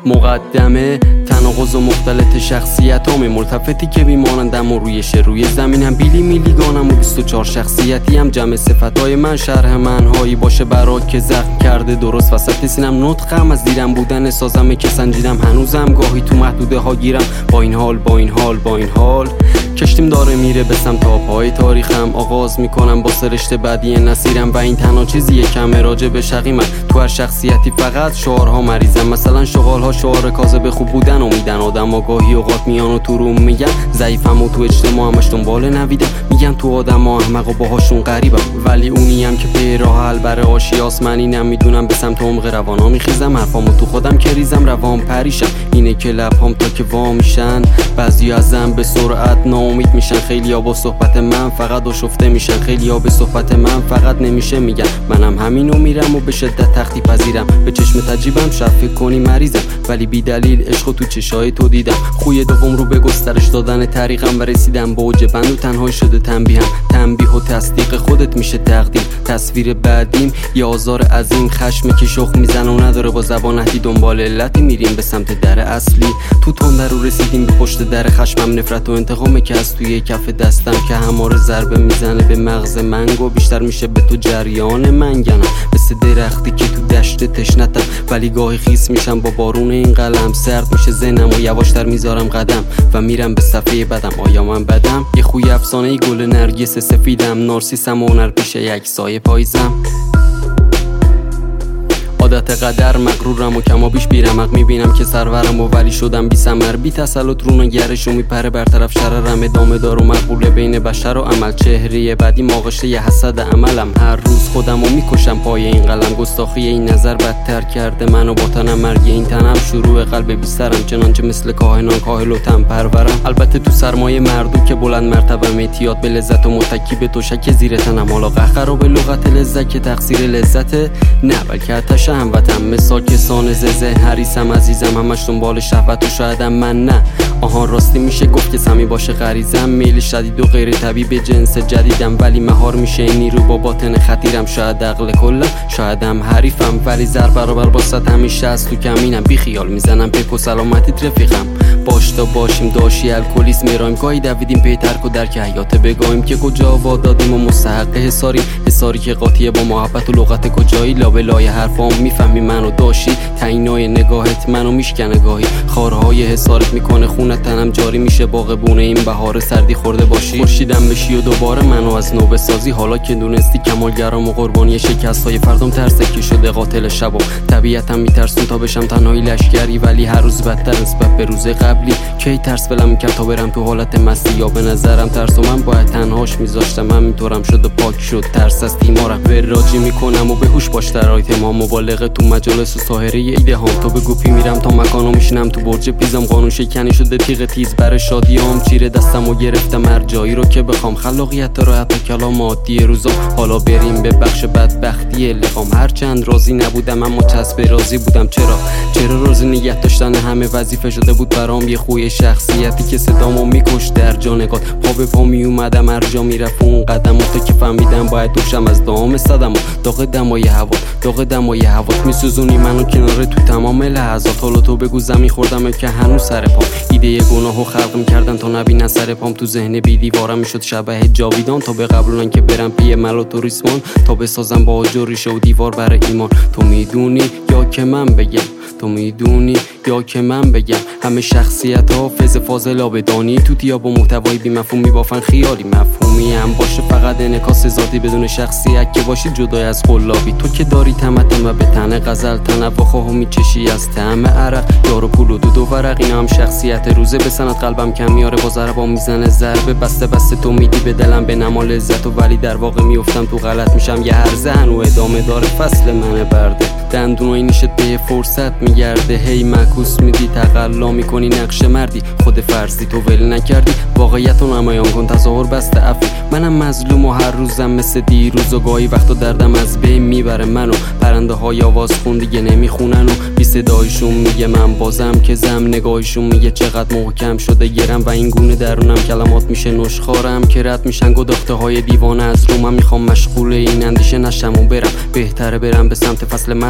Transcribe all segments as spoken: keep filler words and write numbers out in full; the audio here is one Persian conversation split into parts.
مقدمه تناقض و مختلط شخصیتام ملتفتی که بیمانندم و روی روی زمین هم بیلی میلیگانم و بیست و چهار شخصیتی هم جمع صفتای من شرح منهایی باشه برا که زخم کرده درست وسط سینم نطقم از دیرم بودن سازمه که سنجیدم هنوزم گاهی تو محدوده ها گیرم با این حال با این حال با این حال کشتیم داره میره به سمت پای تاریخم آغاز میکنم با سرشته بعدی نصیرم و این تنها چیزیه کمه راجع به شقی من تو هر شخصیتی فقط شعارها مریضم مثلا شغالها شعار کاذب خوب بودن امیدن آدم آگاهی اوقات میان و تو روم میگن ضعیفم و تو اجتماع همش دنبال نویدم میگن تو آدم ها احمق و باهاشون غریبم ولی اونیم که به راه حل بر آشیاس من اینم میدونم به سمت عمق روانا میخیزم حرفامو تو خودم که ریزم روان پریشم اینه که لبهام تا که وا میشن بعضی ازم به سرعت ناامید میشن خیلیا با صحبت من فقط آشفته میشن خیلیا به صحبت من فقط نمیشه میگن منم همینو میرم و به شدت تختی پذیرم به چشم تجیبم شب فکر کنی مریضم ولی بی دلیل عشق تو چشای تو دیدم خوی دوم رو به گسترش دادن طریقم و رسیدم به اوج بند و تنهای شده تنبیهم تنبیه و تصدیق خودت میشه تقدیم تصویر بعدیم یه آزار عظیم خشم که شخ میزنه و نداره با زبان اهدی دنبال علتی میریم به سمت در اصلی تو تندر رو رسیدیم به پشت در خشمم نفرت و انتقامه که از توی کف دستم که هماره ضربه میزنه به مغز منگو بیشتر میشه به تو جریان منگنم مثل درختی که تو دشت تشنتم ولی گاهی خیس میشم با بارون این قلم سرد میشه ذهنم و یواشتر میذارم قدم و میرم به صفحه بدم آیا من بدم یه خوی افسانه‌ای گل نرگس سفیدم نارسیسم و هنر پیش یک سایه پاییزم عادت قدر مغرورم و کما بیش بیرمق میبینم که سرورم و ولی شدم بی ثمر بی تسلط رو نگرش و میپره برطرف شررم ادامه دار و مقبوله بین بشر و عمل چهره بعدی ماغشه ی حسد عملم هر روز خودم رو میکشم پای این قلم گستاخی این نظر بدتر کرده منو با تنم مرگ این تنم شروع قلب بی سرم چنانچه مثل کاهنان کاهل و تن پرورم البته تو سرمایه مردو که بلند مرتبه اعتیاد به لذت و متکی به توشک زیر تنم حالا قهر و به لغت لذت که تقصیر لذت نه بلکه آتش هموطن مثال کسان ززه حریصم عزیزم همش دنبال شهوت و شایدم من نه آهان راستی میشه گفت که سمی باشه غریزم میل شدید و غیر طبیعی به جنس جدیدم ولی مهار میشه نیرو با باطن خطیرم شاید عقل کلم شایدم حریفم ولی زر برابر با صد همیشه از تو کمینم بی خیال میزنم پیک و سلامتیت رفیقم باش تا باشیم داشی الکلیس میرایم گاهی دویدیم پی ترک و درک حیات بگایم که کجا وادادیم و مستحق حساری حساری که قاطیه با محبت و لغت کجایی لابلای حرفام میفهمی منو داشی تعینای نگاهت منو میشکنه گاهی خارهای حسارت میکنه خونت تنم جاری میشه باغبونه این بهار سردی خورده باشی خورشیدم بشی و دوباره منو از نو بسازی حالا که دونستی کمالگرام و قربانی شکستای فردام ترسه که شده قاتل شبم طبیعتم میترسون تا بشم تنهایی لشکری ولی هر روز بدتر نسبت به روز قبلی کی ترس ولم میکرد تا برم تو حالت مستی یا به نظرم ترس و من باید تنهاش میذاشتم همینطورم شد و پاک شد ترس از تیمارم وراجی میکنم و به هوش باش درایت ما مبالغه تو مجالس و ساحره ایده هام تو به گوپی میرم تا مکانو میشینم تو برج پیزم قانون شکنی شده تیغ تیز بر شادیام چیره دستم و گرفتم هر جایی رو که بخوام خلاقیت رو حتی کلام عادی روزا حالا بریم به بخش بدبختی لقام هر چند راضی نبودم اما چسب راضی بودم چرا چرا راضی نگه داشتن همه وظیفه شده بود برام یه خوی شخصیتی که صدامو میکش در جانگات پا به پا میومدم هر جا میرفت اون قدم و تا که فهمیدم باید دوشم از دام صدم و داغ دمای هوا داغ دمای هوا میسوزونی منو کنار تو تمام لحظات حالا تو بگو زمین خوردم که هنوز سر پام ایده گناهو خلق میکردن تا نبینن سر پام تو ذهن بی دیوارم میشد شبه جاویدان تا به قبولن که برم پی مل و توریسمان تا بسازم با آجر ریشه و دیوار برای ایمان تو میدونی یا که من بگم تو میدونی یا که من بگم همه شخصیت ها فز فاضل آبدانی توتیا با محتوای بی مفهوم میبافن خیالی مفهومی هم باشه فقط انعکاس ذاتی بدون شخصیت که باشی جدای از قلابی تو که داری تمتم و به تن غزل تنوع خواهو میچشی از طعم عرق یارو پول و دود و ورق اینا هم شخصیت روزه به سنت قلبم کم میاره با ضربام میزنه ضربه بسته بسته تو میدی به دلم به نما لذت و ولی در واقع میافتم تو غلط میشم یه هرزه هنو ادامه داره فصل من برده دندونای نیشت به فرصت میگرده هی معکوس میدی تقلا میکنی نقش مردی خود فرضی تو ول نکردی واقعیتو نمایان کن تظاهر بسته عفی منم مظلوم و هر روزم مثل دیروز و گاهی وقتا دردم از بین میبره منو پرنده های آواز خون دیگه نمیخونن و بی صدایشون میگه من بازم که زم نگاهشون میگه چقدر محکم شده گرم و این گونه درونم کلمات میشه نشخارم که رد میشن گداخته های دیوانه از رومم میخوام مشغول این اندیشه نشم و برم بهتره برم به سمت فصل مد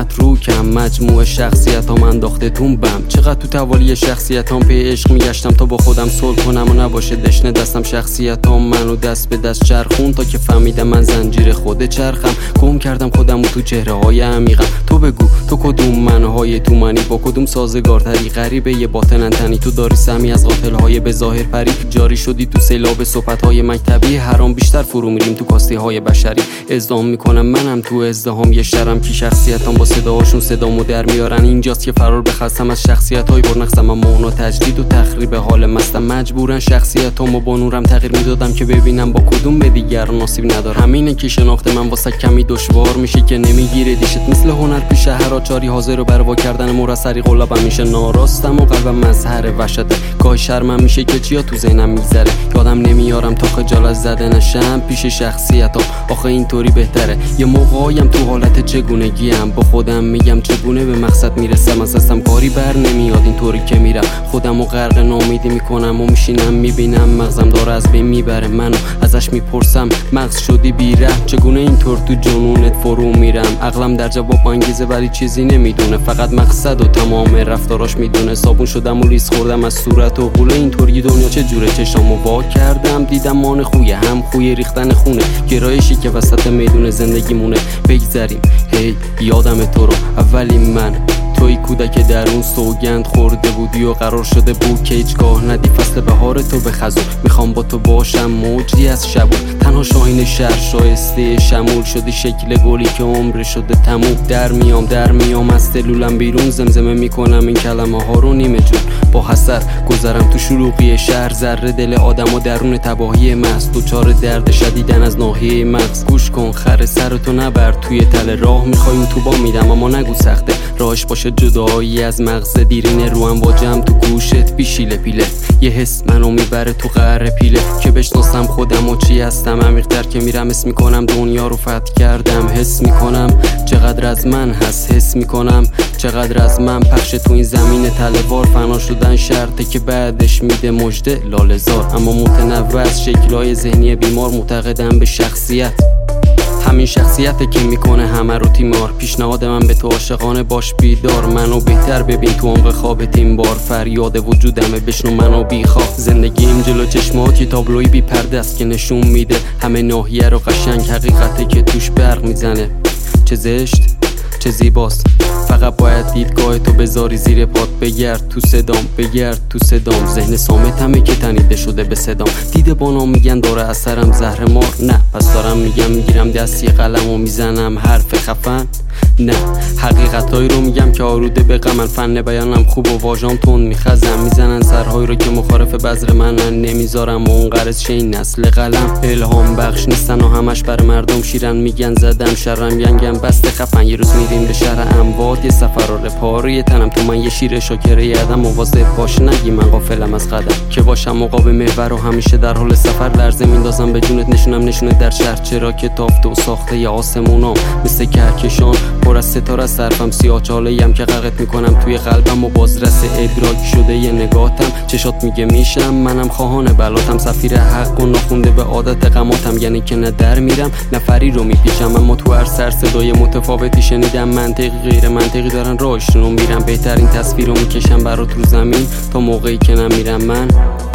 متروکم، مجموع شخصیت هم انداخته تون بم. چقدر تو توالی شخصیت هم پی عشق میگشتم تا با خودم صلح کنم و نباشه دشنه دستم. شخصیت هم منو دست به دست چرخون تا که فهمیدم من زنجیر خود چرخم. گم کردم خودم و تو چهره های عمیقم. تو بگو تو کدوم منهای تو منی، با کدوم سازگارتری؟ غریبه یه باطن تنی، تو داری سمی از قاتل های به ظاهر پری. جاری شدی تو سیلاب صحبت های مکتبی، حرام بیشتر فرو میریم تو کاستی های بشری. ازدام میکنم منم تو ازدهام یه شرم که شخصیتام با صداهاشون صدامو در میارن. اینجاست که فرار بخواستم از شخصیت های برنقصم، اما اونا تجدید و تخریب حال مستم. مجبورن شخصیتامو با نورم تغییر میدادم که ببینم با کدوم به دیگر نصیب ندارم. همینه که شناخت من واسه کمی دشوار میشه که نمیگیره دیشت. مثل هنر پیش هراچاری حاضر و بروا کردن مرسری قلابم میشه. ناراستم و قلبم مظهر وحشته. گاهی شرمم میشه که چیا تو ذهنم میگذره. یادم نمیارم تا خجالت زده نشم پیش شخصیتام. آخه اینطوری بهتره. یه موقعایم تو حالت چگونگیم، با خودم میگم چگونه به مقصد میرسم. از دستم کاری بر نمیاد اینطوری که میرم. خودمو غرق ناامیدی میکنم و میشینم میبینم مغزم داره از بین میبره منو. ازش میپرسم مغز شدی بیرحم، چگونه اینطور تو جنونت فرو میرم؟ عقلم در جواب انگیزه ولی چیزی نمیدونه، فقط مقصد و تمام رفتاراش میدونه. صابون شدم و لیز خوردم از صورت و قوله. اینطوری دنیا چه جوره؟ چشامو وا کردم دیدم مان خویه، هم خوی ریختن خونه. گرایشی که وسط میدون زندگی مونه. بگذریم هی یادم تو رو، اولی من توی کودک در اون سوگند خورده بودی و قرار شده بود که هیچگاه ندی فصل بهار تو به خزون. میخوام با تو باشم موجی از شبون، تنها شاهین شهر شایسته شمول شدی. شکل گلی که عمر شده تموم. در میام در میام از دلولم بیرون، زمزمه میکنم این کلمه ها رو نیمه جون. با حسر گذرم تو شلوغی شهر، ذره دل آدم و درون تباهی محض. دوچار درد شدیدن از ناحیه مغز. گوش کن خر سرتو نبر توی تله راه. میخوای اون تو با میدم اما نگو سخته. راهش باشه جدایی از مغز دیرینه رو امواجم تو گوشت بیشیله پیله. یه حس منو میبره تو قعر پیله که بشناسم خودم و چی هستم. عمیق‌تر که میرم حس میکنم دنیا رو فتح کردم. حس میکنم چقدر از من هست، حس میکنم چقدر از من پخش تو این زمین تله‌وار. فنا شدن شرطه که بعدش میده مژده لاله‌زار. اما متنوع از شکل‌های ذهنی بیمار، معتقدم به شخصیت. همین شخصیته که میکنه همه رو تیمار. پیشنهاد من به تو عاشقانه باش بیدار. منو بهتر ببین تو عمق خواب تیم بار. فریاد وجودمه بشنو منو بیخواب. زندگیم جلو چشمات یه تابلوی بی پرده است که نشون میده همه ناحیه رو قشنگ. حقیقته که توش برق میزنه. چه زشت چه زیباست. فقط باید دیدگاه تو بذاری زیر پات. بگرد تو صدام بگرد تو صدام. ذهن صامتمه که تنیده شده به صدام. دیده بانا میگن داره اثرم زهر مار. نه پس دارم میگم میگیرم دستی قلم و میزنم حرف خفن. نه حقیقتایی رو میگم که آروده به غمن. فن بیانم خوب و واژام تون میخزم. میزنن سرهایی رو که مخالف بذر منن. نمیذارم و اون قرص شه این نسل قلم. الهام بخش نیستن و همش بر مردم شیرن. میگن زدم شرم ینگم بسته خفن. یه روز میریم به شهر اموات یه سفر و رپاری تنم تو من یه شیر شاکره یادم. مواظب باش نگی من غافلم از قدم. که باشم مقابل محور و همیشه در حال سفر. لرزه میندازم به جونت نشونم نشونت در شهر. چرا که تافته و ساخته ی آسمونام مثل کهکشان پر از ستاره. صرفم سیاه چاله‌ایم که غرقت میکنم توی قلبم و بازرس ادراک شده یه نگاتم. چشات میگه میشم منم خواهان بلاتم. سفیر حق و ناخونده به عادت قماتم. یعنی که نه در میرم نه فری رو میپیچم. اما تو هر سر صدای متفاوتی شنیدم. منطقی غیر منطقی دارن راهشون رو میرم. بهترین تصویر رو میکشم برات رو زمین تا موقعی که نمیرم من.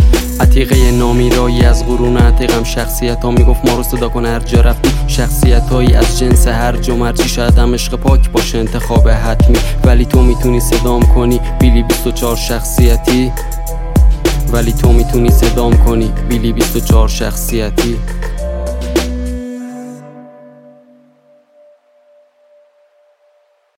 عتیقه نامیرایی از قرون عتیقم. شخصیت ها میگفت ما رو صدا کن هر جا رفتی. شخصیت هایی از جنس هر جا مرچی. شاید هم عشق پاک باشه انتخاب حتمی، ولی تو میتونی صدام کنی بیلی بیست و چهار شخصیتی. ولی تو میتونی صدام کنی بیلی بیست و چهار شخصیتی.